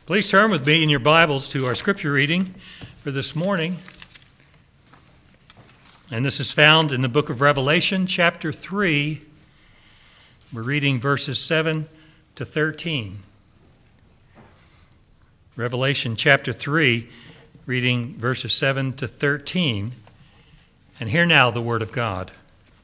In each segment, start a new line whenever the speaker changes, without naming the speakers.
Please turn with me in your Bibles to our scripture reading for this morning. And this is found in the book of Revelation, chapter 3. We're reading verses 7 to 13. Revelation chapter 3, reading verses 7 to 13. And hear now the word of God.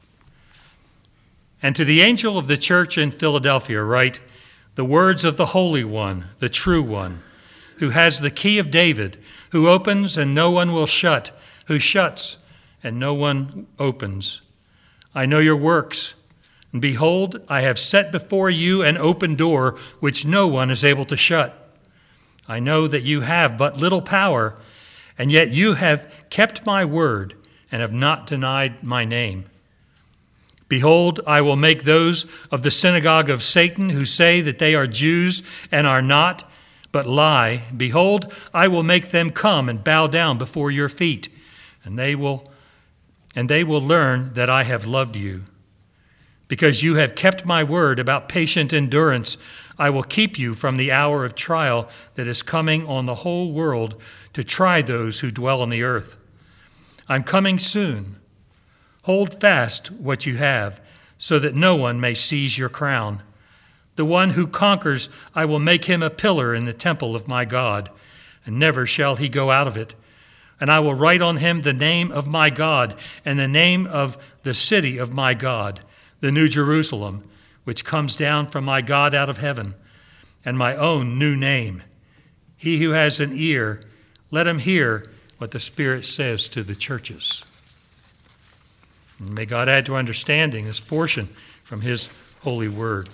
And to the angel of the church in Philadelphia write the words of the Holy One, the true One, who has the key of David, who opens and no one will shut, who shuts and no one opens. I know your works, and behold, I have set before you an open door which no one is able to shut. I know that you have but little power, and yet you have kept my word and have not denied my name. Behold, I will make those of the synagogue of Satan who say that they are Jews and are not, but lie. Behold, I will make them come and bow down before your feet, and they will learn that I have loved you. Because you have kept my word about patient endurance, I will keep you from the hour of trial that is coming on the whole world to try those who dwell on the earth. I'm coming soon. Hold fast what you have, so that no one may seize your crown. The one who conquers, I will make him a pillar in the temple of my God, and never shall he go out of it. And I will write on him the name of my God, and the name of the city of my God, the New Jerusalem, which comes down from my God out of heaven, and my own new name. He who has an ear, let him hear what the Spirit says to the churches. And may God add to understanding this portion from his holy word.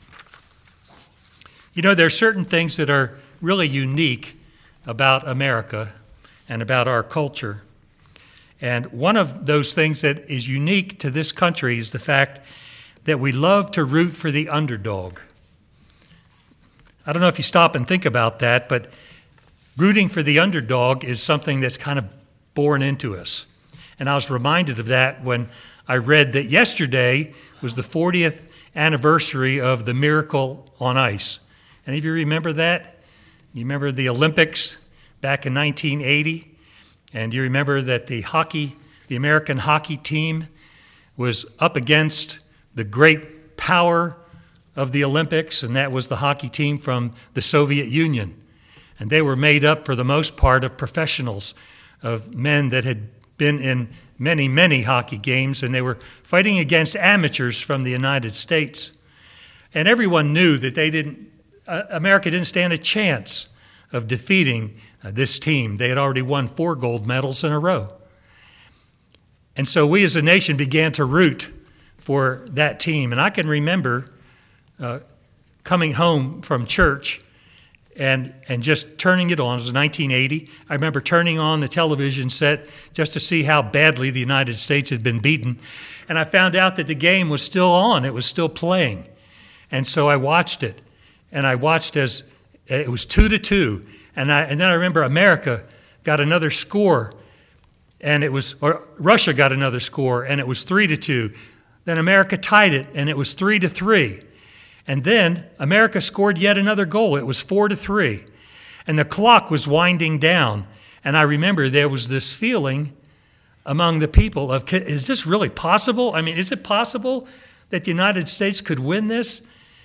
You know, there are certain things that are really unique about America and about our culture. And one of those things that is unique to this country is the fact that we love to root for the underdog. I don't know if you stop and think about that, but rooting for the underdog is something that's kind of born into us. And I was reminded of that when I read that yesterday was the 40th anniversary of the Miracle on Ice. Any of you remember that? You remember the Olympics back in 1980? And you remember that the American hockey team was up against the great power of the Olympics, and that was the hockey team from the Soviet Union. And they were made up, for the most part, of professionals, of men that had been in many, many hockey games, and they were fighting against amateurs from the United States. And everyone knew that America didn't stand a chance of defeating this team. They had already won 4 gold medals in a row. And so we as a nation began to root for that team. And I can remember coming home from church and just turning it on. It was 1980. I remember turning on the television set just to see how badly the United States had been beaten. And I found out that the game was still on. It was still playing. And so I watched it. And I watched as it was 2-2. And then I remember America got another score. Or Russia got another score, and it was 3-2. Then America tied it, and it was 3-3. And then America scored yet another goal. It was 4-3. And the clock was winding down. And I remember there was this feeling among the people of, is this really possible? I mean, is it possible that the United States could win this?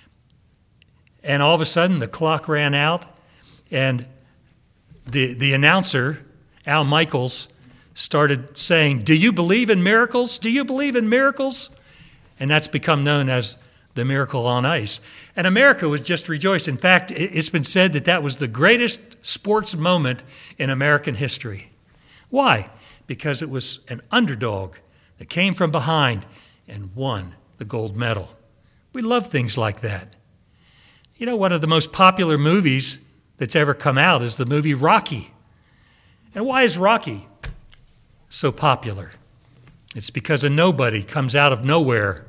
And all of a sudden, the clock ran out, and the announcer, Al Michaels, started saying, "Do you believe in miracles? Do you believe in miracles?" And that's become known as the Miracle on Ice. And America was just rejoiced. In fact, it's been said that that was the greatest sports moment in American history. Why? Because it was an underdog that came from behind and won the gold medal. We love things like that. You know, one of the most popular movies that's ever come out is the movie Rocky. And why is Rocky so popular? It's because a nobody comes out of nowhere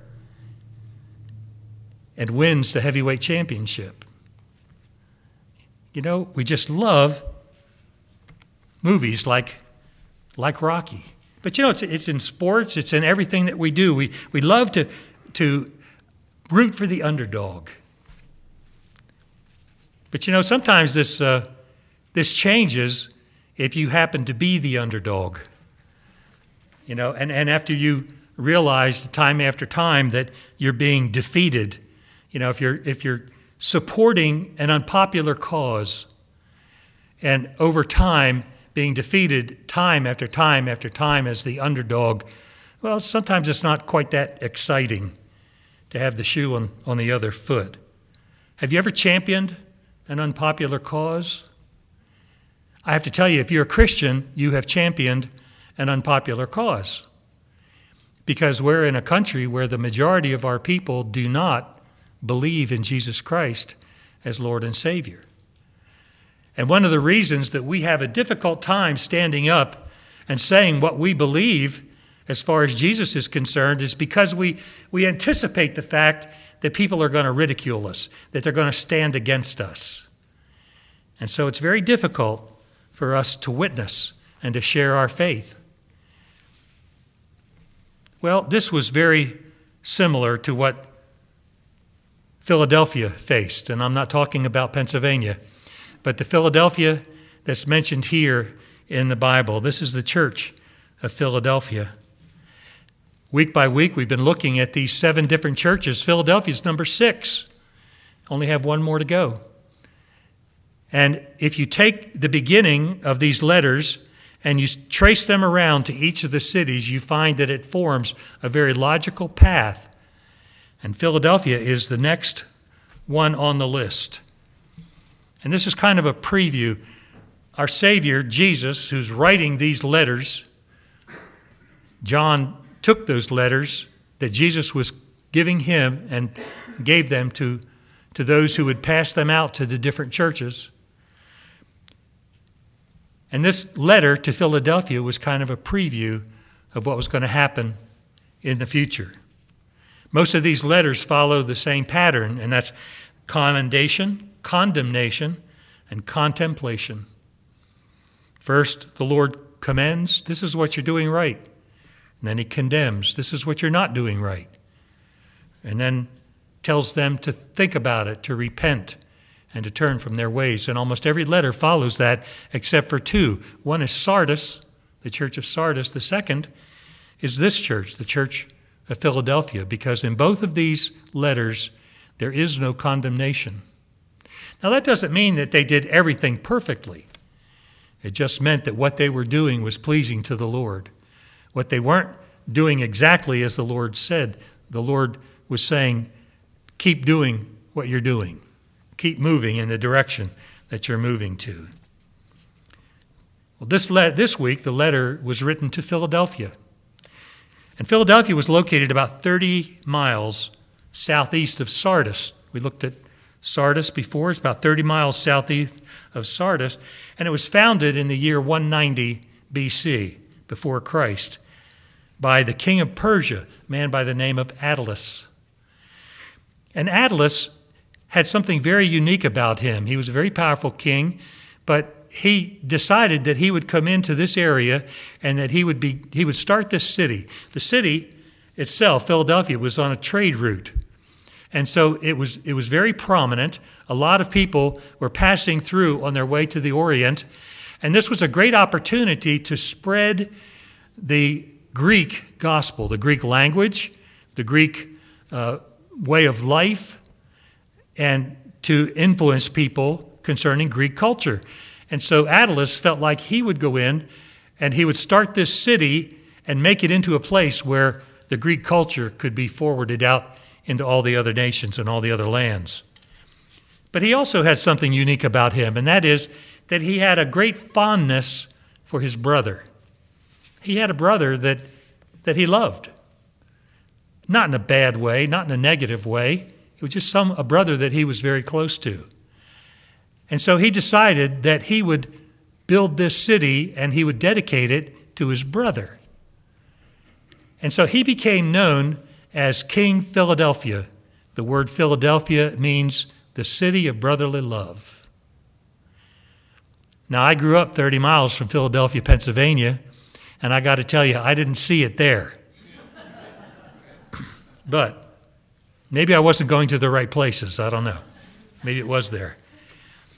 and wins the heavyweight championship. You know, we just love movies like Rocky. But you know, it's in sports, it's in everything that we do. We love to root for the underdog. But sometimes this changes if you happen to be the underdog. And after you realize time after time that you're being defeated, if you're supporting an unpopular cause and over time being defeated time after time after time as the underdog, well, sometimes it's not quite that exciting to have the shoe on the other foot. Have you ever championed an unpopular cause? I have to tell you, if you're a Christian, you have championed an unpopular cause. Because we're in a country where the majority of our people do not believe in Jesus Christ as Lord and Savior. And one of the reasons that we have a difficult time standing up and saying what we believe as far as Jesus is concerned is because we anticipate the fact that people are going to ridicule us, that they're going to stand against us. And so it's very difficult for us to witness and to share our faith. Well, this was very similar to what Philadelphia faced, and I'm not talking about Pennsylvania, but the Philadelphia that's mentioned here in the Bible. This is the church of Philadelphia. Week by week, we've been looking at these 7 different churches. Philadelphia's number 6. Only have one more to go. And if you take the beginning of these letters and you trace them around to each of the cities, you find that it forms a very logical path. And Philadelphia is the next one on the list. And this is kind of a preview. Our Savior, Jesus, who's writing these letters, John took those letters that Jesus was giving him and gave them to those who would pass them out to the different churches. And this letter to Philadelphia was kind of a preview of what was going to happen in the future. Most of these letters follow the same pattern, and that's commendation, condemnation, and contemplation. First, the Lord commends, this is what you're doing right. And then he condemns, this is what you're not doing right. And then tells them to think about it, to repent, and to turn from their ways. And almost every letter follows that except for 2. One is Sardis, the church of Sardis. The second is this church, the church of Philadelphia, because in both of these letters, there is no condemnation. Now, that doesn't mean that they did everything perfectly. It just meant that what they were doing was pleasing to the Lord. What they weren't doing exactly as the Lord said, the Lord was saying, keep doing what you're doing. Keep moving in the direction that you're moving to. Well, this week, the letter was written to Philadelphia. And Philadelphia was located about 30 miles southeast of Sardis. We looked at Sardis before. It's about 30 miles southeast of Sardis. And it was founded in the year 190 BC, before Christ, by the king of Persia, a man by the name of Attalus. And Attalus had something very unique about him. He was a very powerful king, but he decided that he would come into this area and that he would start this city. The city itself, Philadelphia, was on a trade route. And so it was very prominent. A lot of people were passing through on their way to the Orient. And this was a great opportunity to spread the Greek gospel, the Greek language, the Greek way of life, and to influence people concerning Greek culture. And so Attalus felt like he would go in and he would start this city and make it into a place where the Greek culture could be forwarded out into all the other nations and all the other lands. But he also had something unique about him, and that is that he had a great fondness for his brother. He had a brother that he loved. Not in a bad way, not in a negative way. It was just a brother that he was very close to. And so he decided that he would build this city and he would dedicate it to his brother. And so he became known as King Philadelphia. The word Philadelphia means the city of brotherly love. Now, I grew up 30 miles from Philadelphia, Pennsylvania, and I got to tell you, I didn't see it there. But maybe I wasn't going to the right places. I don't know. Maybe it was there.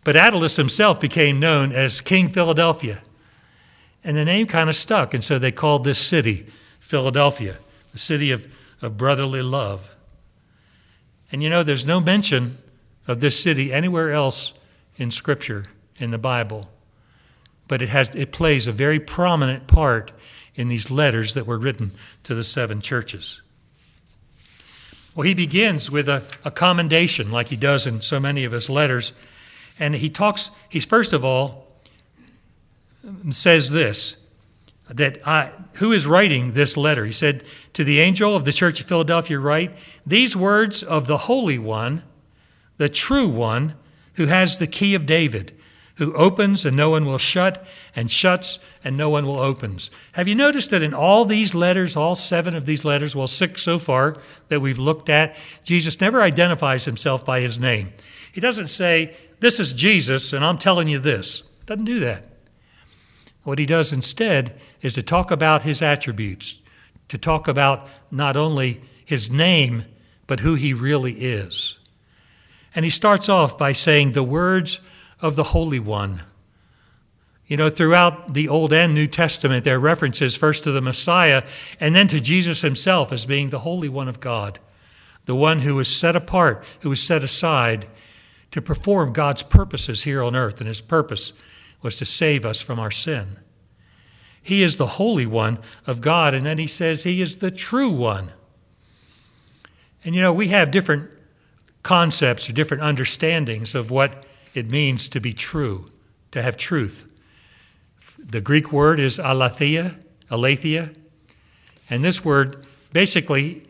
But Attalus himself became known as King Philadelphia. And the name kind of stuck, and so they called this city Philadelphia, the city of brotherly love. And you know, there's no mention of this city anywhere else in Scripture, in the Bible. But it plays a very prominent part in these letters that were written to the 7 churches. Well, he begins with a commendation, like he does in so many of his letters. And he first of all says this, who is writing this letter? He said, to the angel of the church of Philadelphia write, these words of the Holy One, the true one, who has the key of David, who opens and no one will shut, and shuts and no one will open. Have you noticed that in all these letters, all 7 of these letters, well, 6 so far that we've looked at, Jesus never identifies himself by his name. He doesn't say, this is Jesus and I'm telling you this. Doesn't do that. What he does instead is to talk about his attributes, to talk about not only his name, but who he really is. And he starts off by saying the words of the Holy One. You know, throughout the Old and New Testament, there are references first to the Messiah and then to Jesus himself as being the Holy One of God, the one who was set apart, who was set aside to perform God's purposes here on earth, and his purpose was to save us from our sin. He is the Holy One of God, and then he says he is the true one. And you know, we have different concepts or different understandings of what it means to be true, to have truth. The Greek word is aletheia, and this word basically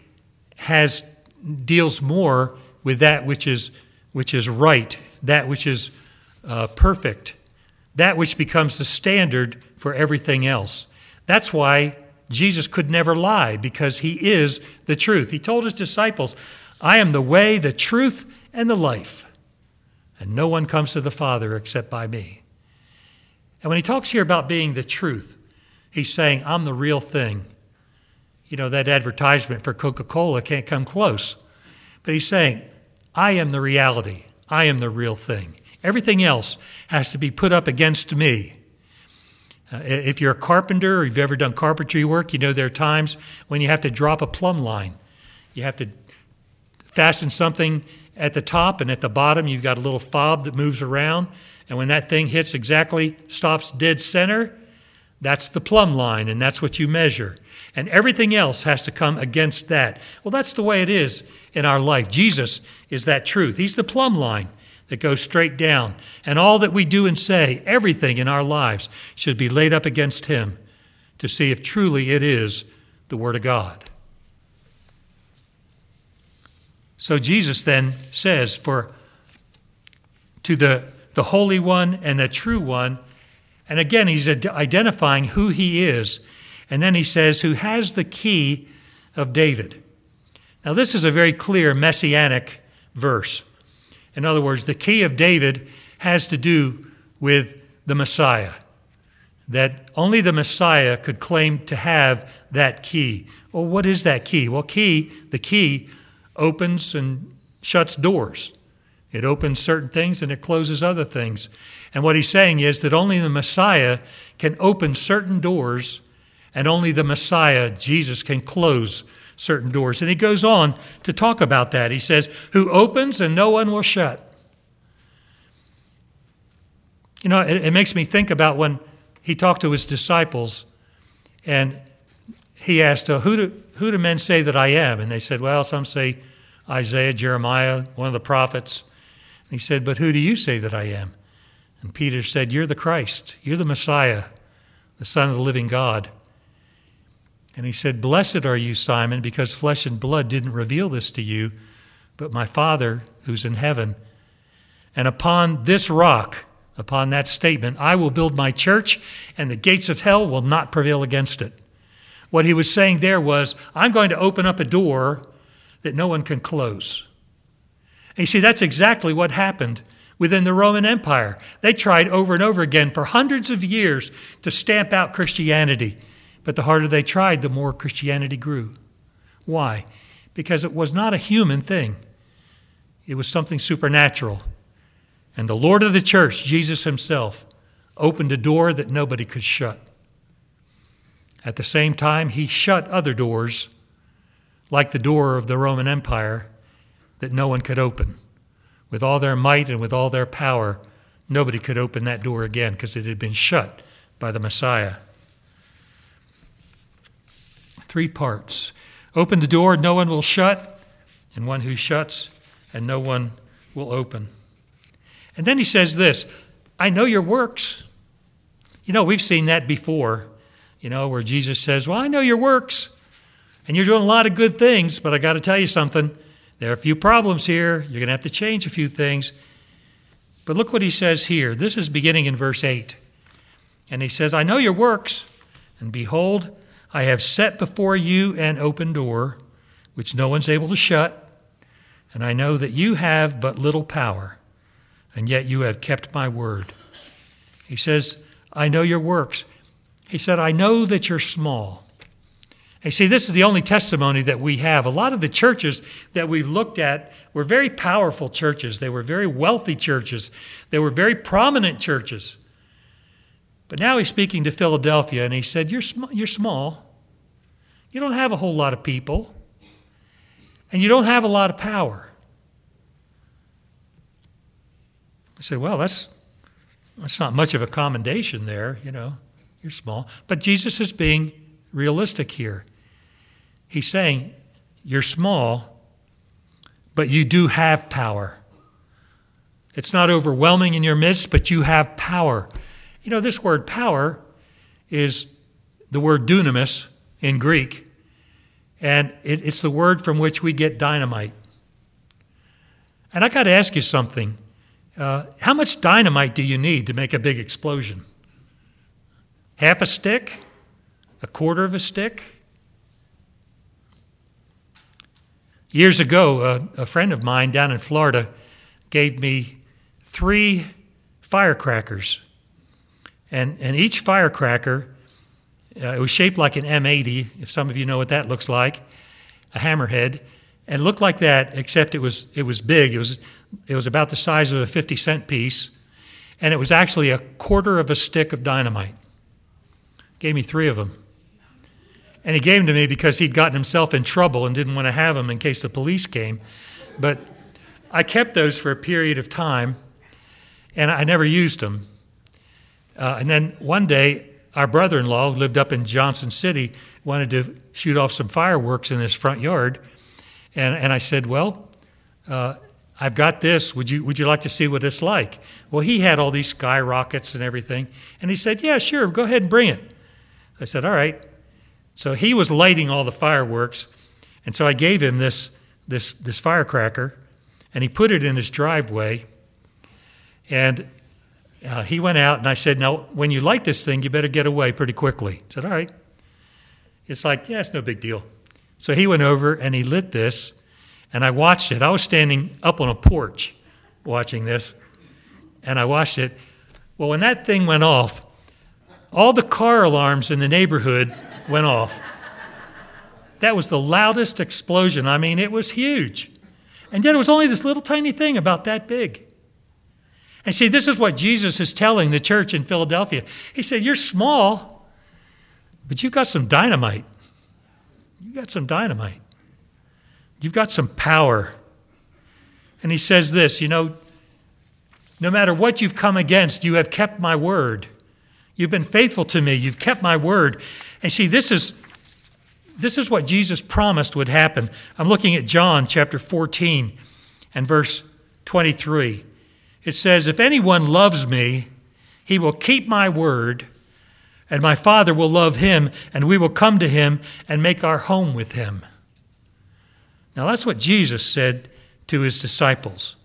deals more with that which is right, that which is perfect, that which becomes the standard for everything else. That's why Jesus could never lie, because he is the truth. He told his disciples, I am the way, the truth, and the life, and no one comes to the Father except by me. And when he talks here about being the truth, he's saying, I'm the real thing. You know, that advertisement for Coca-Cola can't come close. But he's saying, I am the reality. I am the real thing. Everything else has to be put up against me. If you're a carpenter or you've ever done carpentry work, you know there are times when you have to drop a plumb line. You have to fasten something at the top, and at the bottom you've got a little fob that moves around. And when that thing stops dead center, that's the plumb line, and that's what you measure. And everything else has to come against that. Well, that's the way it is in our life. Jesus is that truth. He's the plumb line that goes straight down. And all that we do and say, everything in our lives, should be laid up against him to see if truly it is the Word of God. So Jesus then says, to the Holy One and the True One, and again, he's identifying who he is. And then he says, who has the key of David. Now, this is a very clear messianic verse. In other words, the key of David has to do with the Messiah, that only the Messiah could claim to have that key. Well, what is that key? Well, the key opens and shuts doors. It opens certain things and it closes other things. And what he's saying is that only the Messiah can open certain doors, and only the Messiah, Jesus, can close certain doors. And he goes on to talk about that. He says, who opens and no one will shut. You know, it makes me think about when he talked to his disciples and he asked, who do men say that I am? And they said, well, some say Isaiah, Jeremiah, one of the prophets. And he said, but who do you say that I am? And Peter said, you're the Christ. You're the Messiah, the Son of the living God. And he said, blessed are you, Simon, because flesh and blood didn't reveal this to you, but my Father who's in heaven. And upon this rock, upon that statement, I will build my church, and the gates of hell will not prevail against it. What he was saying there was, I'm going to open up a door that no one can close. And you see, that's exactly what happened within the Roman Empire. They tried over and over again for hundreds of years to stamp out Christianity. But the harder they tried, the more Christianity grew. Why? Because it was not a human thing. It was something supernatural. And the Lord of the church, Jesus himself, opened a door that nobody could shut. At the same time, he shut other doors, like the door of the Roman Empire, that no one could open. With all their might and with all their power, nobody could open that door again because it had been shut by the Messiah. 3 parts. Open the door, no one will shut, and one who shuts, and no one will open. And then he says this, I know your works. You know, we've seen that before, where Jesus says, well, I know your works, and you're doing a lot of good things, but I got to tell you something. There are a few problems here. You're going to have to change a few things. But look what he says here. This is beginning in verse 8. And he says, I know your works, and behold, I have set before you an open door, which no one's able to shut, and I know that you have but little power, and yet you have kept my word. He says, I know your works. He said, I know that you're small. And see, this is the only testimony that we have. A lot of the churches that we've looked at were very powerful churches. They were very wealthy churches. They were very prominent churches. But now he's speaking to Philadelphia, and he said, you're small. You don't have a whole lot of people, and you don't have a lot of power. I said, well, that's not much of a commendation there, You're small. But Jesus is being realistic here. He's saying, you're small, but you do have power. It's not overwhelming in your midst, but you have power. This word power is the word dunamis in Greek, and it's the word from which we get dynamite. And I got to ask you something. How much dynamite do you need to make a big explosion? Half a stick? A quarter of a stick? Years ago, a friend of mine down in Florida gave me 3 firecrackers. And each firecracker, it was shaped like an M80, if some of you know what that looks like, a hammerhead, and looked like that, except it was big. It was about the size of a 50-cent piece, and it was actually a quarter of a stick of dynamite. Gave me 3 of them. And he gave them to me because he'd gotten himself in trouble and didn't want to have them in case the police came. But I kept those for a period of time, and I never used them. And then one day, our brother-in-law, who lived up in Johnson City, wanted to shoot off some fireworks in his front yard. And I said, well, I've got this. Would you like to see what it's like? Well, he had all these skyrockets and everything. And he said, yeah, sure, go ahead and bring it. I said, all right. So he was lighting all the fireworks. And so I gave him this firecracker, and he put it in his driveway. And he went out, and I said, now, when you light this thing, you better get away pretty quickly. He said, all right. It's like, yeah, it's no big deal. So he went over, and he lit this, and I watched it. I was standing up on a porch watching this, and I watched it. Well, when that thing went off, all the car alarms in the neighborhood went off. That was the loudest explosion. I mean, it was huge. And yet it was only this little tiny thing about that big. And see, this is what Jesus is telling the church in Philadelphia. He said, you're small, but you've got some dynamite. You've got some dynamite. You've got some power. And he says this, no matter what you've come against, you have kept my word. You've been faithful to me. You've kept my word. And see, this is what Jesus promised would happen. I'm looking at John chapter 14 and verse 23. It says, if anyone loves me, he will keep my word, and my Father will love him, and we will come to him and make our home with him. Now that's what Jesus said to his disciples.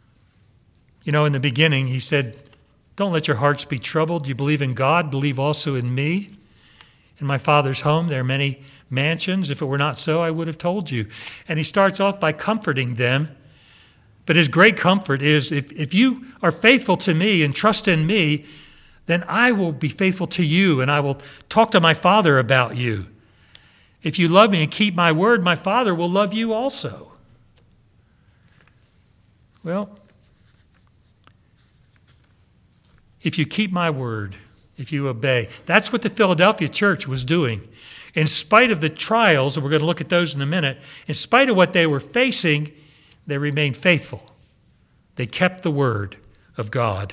In the beginning, he said, don't let your hearts be troubled. You believe in God, believe also in me. In my Father's home, there are many mansions. If it were not so, I would have told you. And he starts off by comforting them. But his great comfort is, if you are faithful to me and trust in me, then I will be faithful to you, and I will talk to my Father about you. If you love me and keep my word, my Father will love you also. Well, if you keep my word, if you obey. That's what the Philadelphia church was doing. In spite of the trials, and we're going to look at those in a minute, in spite of what they were facing, they remained faithful. They kept the word of God.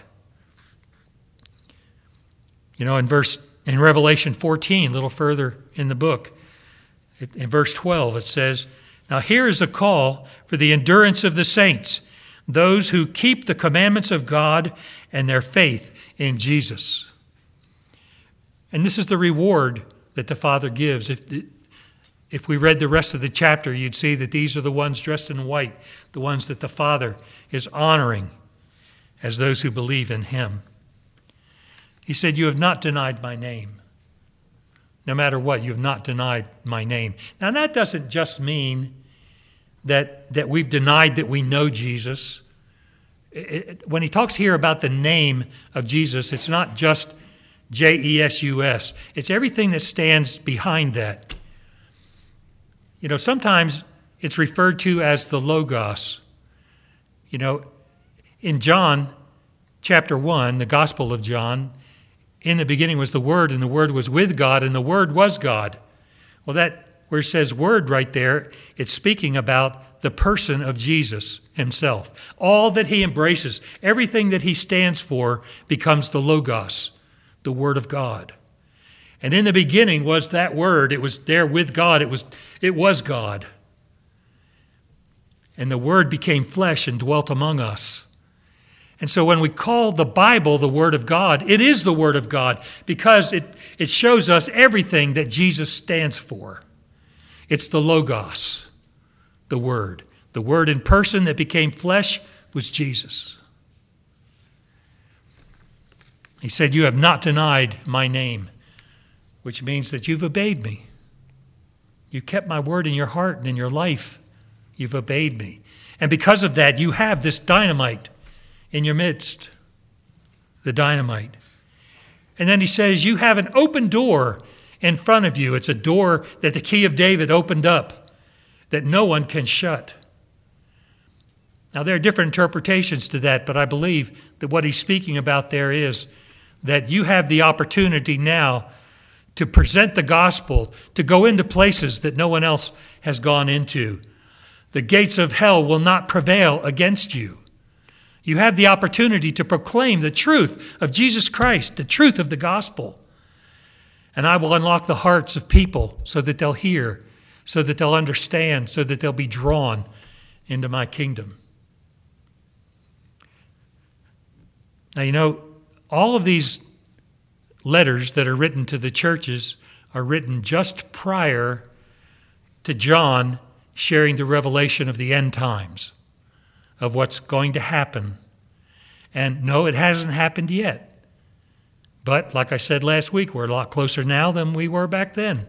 You know, in Revelation 14, a little further in the book, in verse 12, it says, "Now here is a call for the endurance of the saints, those who keep the commandments of God and their faith in Jesus." And this is the reward that the Father gives. If we read the rest of the chapter, you'd see that these are the ones dressed in white, the ones that the Father is honoring as those who believe in him. He said, "You have not denied my name." No matter what, you have not denied my name. Now, that doesn't just mean that we've denied that we know Jesus. When he talks here about the name of Jesus, it's not just Jesus. It's everything that stands behind that. You know, sometimes it's referred to as the Logos. You know, in John chapter 1, the Gospel of John, in the beginning was the Word, and the Word was with God, and the Word was God. Well, that where it says Word right there, it's speaking about the person of Jesus himself. All that he embraces, everything that he stands for becomes the Logos, the Word of God. And in the beginning was that Word. It was there with God. It was God. And the Word became flesh and dwelt among us. And so when we call the Bible the Word of God, it is the Word of God because it shows us everything that Jesus stands for. It's the Logos, the Word. The Word in person that became flesh was Jesus. He said, "You have not denied my name," which means that you've obeyed me. You kept my word in your heart and in your life. You've obeyed me. And because of that, you have this dynamite in your midst, the dynamite. And then he says, you have an open door in front of you. It's a door that the key of David opened up, that no one can shut. Now, there are different interpretations to that, but I believe that what he's speaking about there is that you have the opportunity now to present the gospel, to go into places that no one else has gone into. The gates of hell will not prevail against you. You have the opportunity to proclaim the truth of Jesus Christ, the truth of the gospel. And I will unlock the hearts of people so that they'll hear, so that they'll understand, so that they'll be drawn into my kingdom. Now, you know, all of these letters that are written to the churches are written just prior to John sharing the revelation of the end times, of what's going to happen. And no, it hasn't happened yet. But like I said last week, we're a lot closer now than we were back then.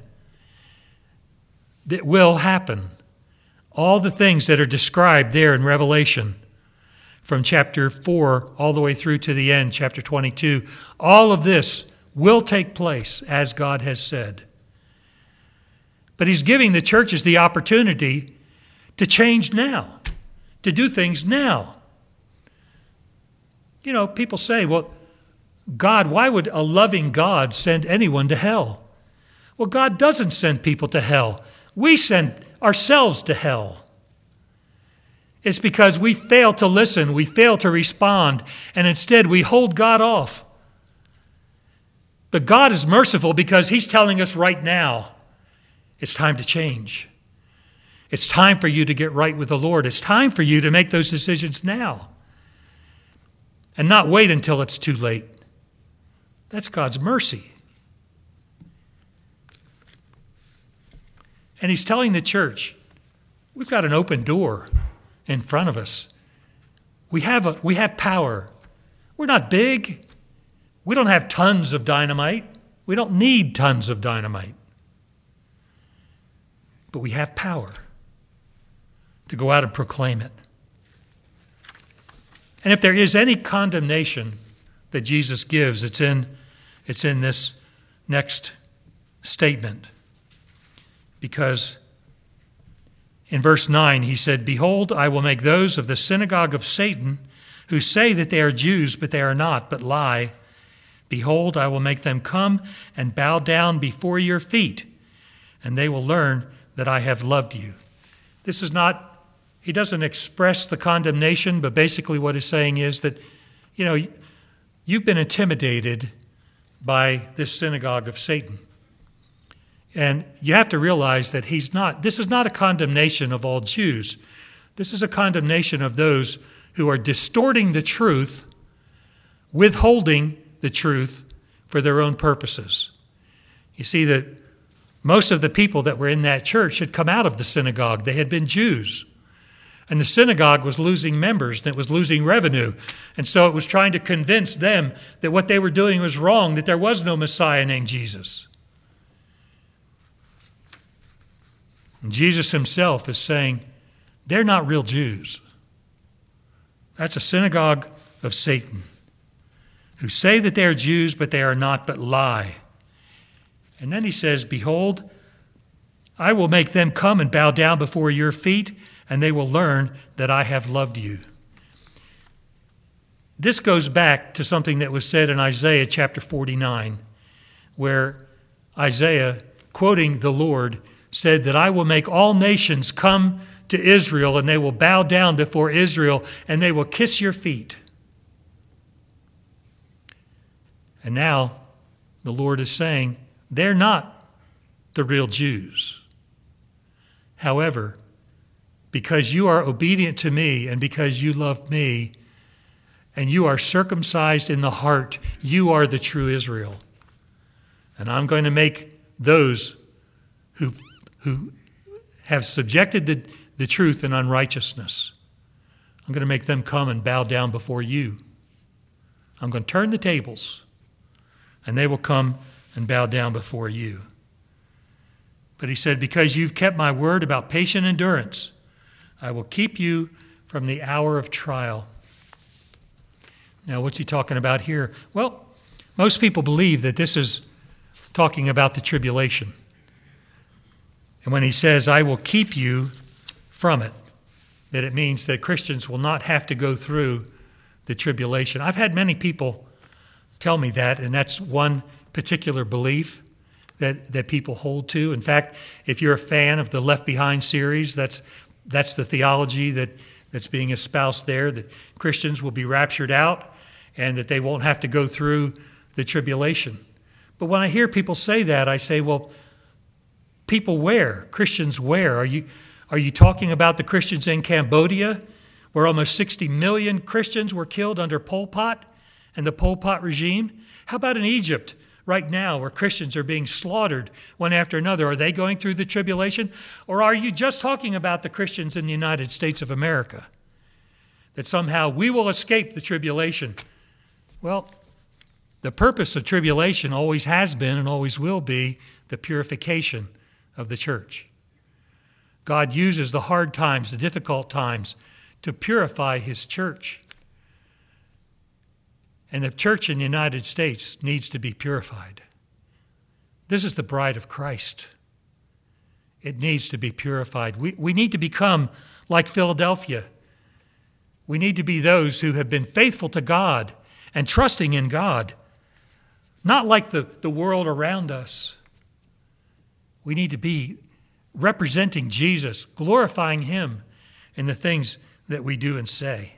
It will happen. All the things that are described there in Revelation, from chapter 4 all the way through to the end, chapter 22, all of this will take place as God has said. But he's giving the churches the opportunity to change now, to do things now. You know, people say, well, God, why would a loving God send anyone to hell? Well, God doesn't send people to hell. We send ourselves to hell. It's because we fail to listen, we fail to respond, and instead we hold God off. But God is merciful because he's telling us right now, it's time to change. It's time for you to get right with the Lord. It's time for you to make those decisions now and not wait until it's too late. That's God's mercy. And he's telling the church, we've got an open door in front of us. We have power. We're not big. We don't have tons of dynamite. We don't need tons of dynamite. But we have power to go out and proclaim it. And if there is any condemnation that Jesus gives, it's in this next statement. Because in verse 9, he said, "Behold, I will make those of the synagogue of Satan who say that they are Jews, but they are not, but lie. Behold, I will make them come and bow down before your feet, and they will learn that I have loved you. This is not, he doesn't express the condemnation, but basically what he's saying is that, you've been intimidated by this synagogue of Satan. And you have to realize that this is not a condemnation of all Jews. This is a condemnation of those who are distorting the truth, withholding the truth for their own purposes. You see that most of the people that were in that church had come out of the synagogue. They had been Jews. And the synagogue was losing members, and it was losing revenue. And so it was trying to convince them that what they were doing was wrong, that there was no Messiah named Jesus. And Jesus himself is saying, they're not real Jews. That's a synagogue of Satan, who say that they are Jews, but they are not, but lie. And then he says, behold, I will make them come and bow down before your feet, and they will learn that I have loved you. This goes back to something that was said in Isaiah chapter 49, where Isaiah, quoting the Lord, said that I will make all nations come to Israel, and they will bow down before Israel, and they will kiss your feet. And now the Lord is saying, they're not the real Jews. However, because you are obedient to me and because you love me and you are circumcised in the heart, you are the true Israel. And I'm going to make those who have subjected the truth in unrighteousness, I'm going to make them come and bow down before you. I'm going to turn the tables, and they will come and bow down before you. But he said, because you've kept my word about patient endurance, I will keep you from the hour of trial. Now, what's he talking about here? Well, most people believe that this is talking about the tribulation. And when he says, I will keep you from it, that it means that Christians will not have to go through the tribulation. I've had many people tell me that, and that's one particular belief that people hold to. In fact, if you're a fan of the Left Behind series, that's the theology that's being espoused there, that Christians will be raptured out and that they won't have to go through the tribulation. But when I hear people say that, I say, well, people where? Christians where? Are you talking about the Christians in Cambodia, where almost 60 million Christians were killed under Pol Pot and the Pol Pot regime? How about in Egypt right now, where Christians are being slaughtered one after another? Are they going through the tribulation? Or are you just talking about the Christians in the United States of America, that somehow we will escape the tribulation? Well, the purpose of tribulation always has been and always will be the purification of the church. God uses the hard times, the difficult times, to purify his church. And the church in the United States needs to be purified. This is the bride of Christ. It needs to be purified. We need to become like Philadelphia. We need to be those who have been faithful to God and trusting in God, not like the world around us. We need to be representing Jesus, glorifying him in the things that we do and say.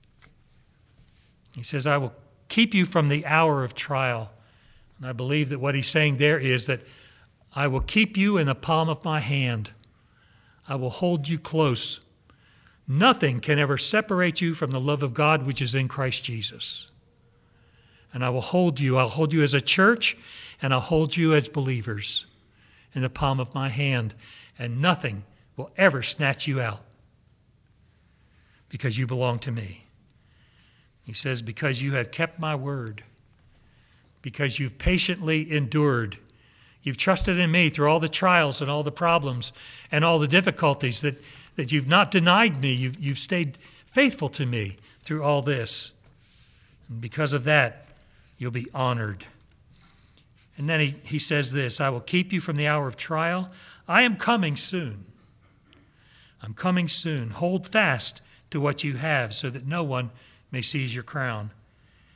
He says, I will keep you from the hour of trial. And I believe that what he's saying there is that I will keep you in the palm of my hand. I will hold you close. Nothing can ever separate you from the love of God which is in Christ Jesus. And I will hold you. I'll hold you as a church, and I'll hold you as believers in the palm of my hand. And nothing will ever snatch you out because you belong to me. He says, because you have kept my word, because you've patiently endured, you've trusted in me through all the trials and all the problems and all the difficulties, that you've not denied me, you've stayed faithful to me through all this. And because of that, you'll be honored. And then he says this, I will keep you from the hour of trial. I am coming soon. I'm coming soon. Hold fast to what you have so that no one may seize your crown.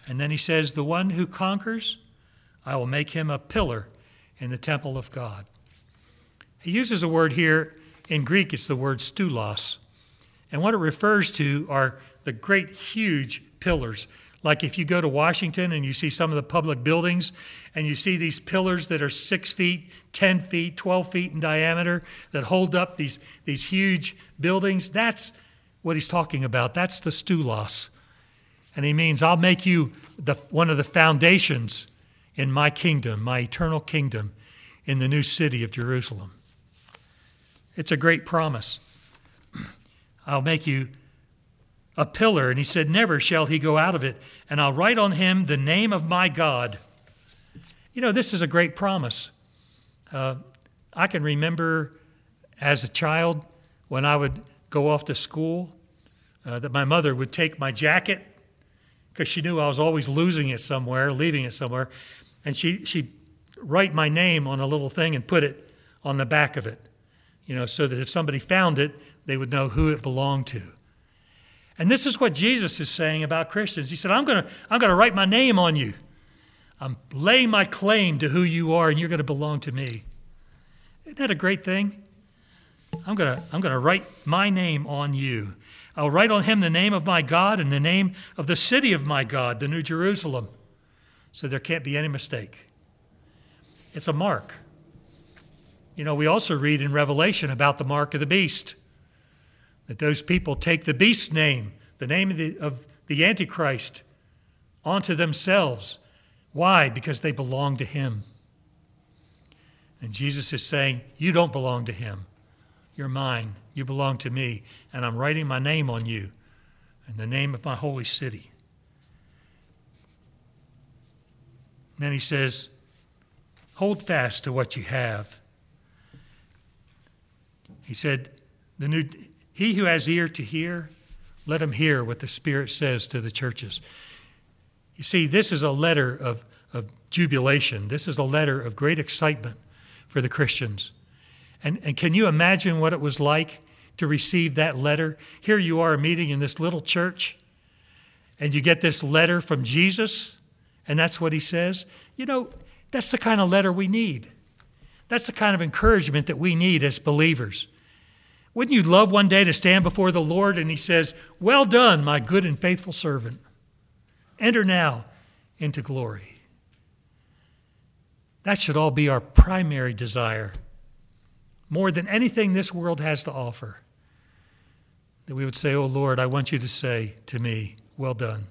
And then he says, the one who conquers, I will make him a pillar in the temple of God. He uses a word here. In Greek, it's the word stoulos. And what it refers to are the great, huge pillars. Like if you go to Washington and you see some of the public buildings and you see these pillars that are 6 feet, 10 feet, 12 feet in diameter that hold up these huge buildings, that's what he's talking about. That's the stoulos. And he means, I'll make you one of the foundations in my kingdom, my eternal kingdom, in the new city of Jerusalem. It's a great promise. I'll make you a pillar. And he said, never shall he go out of it. And I'll write on him the name of my God. You know, this is a great promise. I can remember as a child when I would go off to school that my mother would take my jacket because she knew I was always losing it somewhere, leaving it somewhere. And she'd write my name on a little thing and put it on the back of it, so that if somebody found it, they would know who it belonged to. And this is what Jesus is saying about Christians. He said, I'm going to write my name on you. I'm laying my claim to who you are, and you're going to belong to me. Isn't that a great thing? I'm going to write my name on you. I'll write on him the name of my God and the name of the city of my God, the New Jerusalem, so there can't be any mistake. It's a mark. We also read in Revelation about the mark of the beast, that those people take the beast's name, the name of the Antichrist, onto themselves. Why? Because they belong to him. And Jesus is saying, you don't belong to him. You're mine. You belong to me. And I'm writing my name on you and the name of my holy city. And then he says, hold fast to what you have. He said, he who has ear to hear, let him hear what the Spirit says to the churches. You see, this is a letter of jubilation. This is a letter of great excitement for the Christians. And can you imagine what it was like to receive that letter? Here you are meeting in this little church, and you get this letter from Jesus, and that's what he says. That's the kind of letter we need. That's the kind of encouragement that we need as believers. Wouldn't you love one day to stand before the Lord and he says, well done, my good and faithful servant. Enter now into glory. That should all be our primary desire, more than anything this world has to offer. That we would say, oh Lord, I want you to say to me, well done.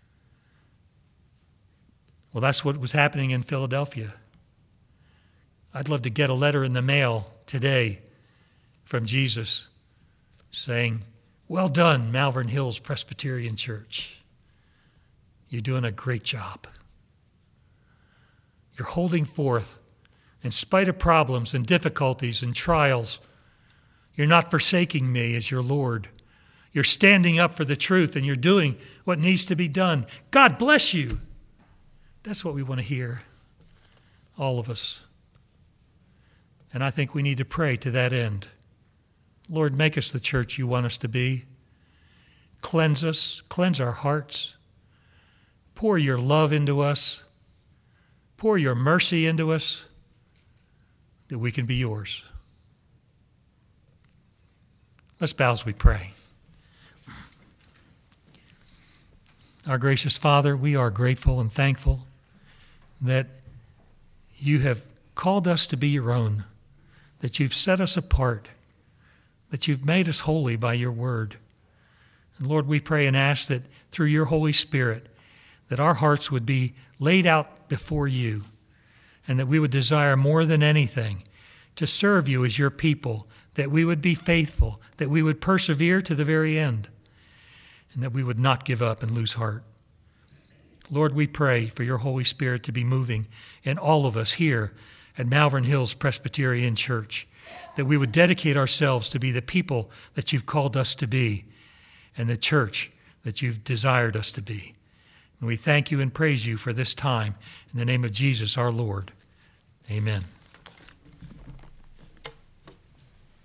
Well, that's what was happening in Philadelphia. I'd love to get a letter in the mail today from Jesus saying, well done, Malvern Hills Presbyterian Church. You're doing a great job. You're holding forth in spite of problems and difficulties and trials. You're not forsaking me as your Lord. You're standing up for the truth and you're doing what needs to be done. God bless you. That's what we want to hear, all of us. And I think we need to pray to that end. Lord, make us the church you want us to be. Cleanse us, cleanse our hearts. Pour your love into us. Pour your mercy into us that we can be yours. Let's bow as we pray. Our gracious Father, we are grateful and thankful that you have called us to be your own, that you've set us apart, that you've made us holy by your word. And Lord, we pray and ask that through your Holy Spirit, that our hearts would be laid out before you, and that we would desire more than anything to serve you as your people, that we would be faithful, that we would persevere to the very end, and that we would not give up and lose heart. Lord, we pray for your Holy Spirit to be moving in all of us here at Malvern Hills Presbyterian Church, that we would dedicate ourselves to be the people that you've called us to be and the church that you've desired us to be. And we thank you and praise you for this time. In the name of Jesus, our Lord. Amen.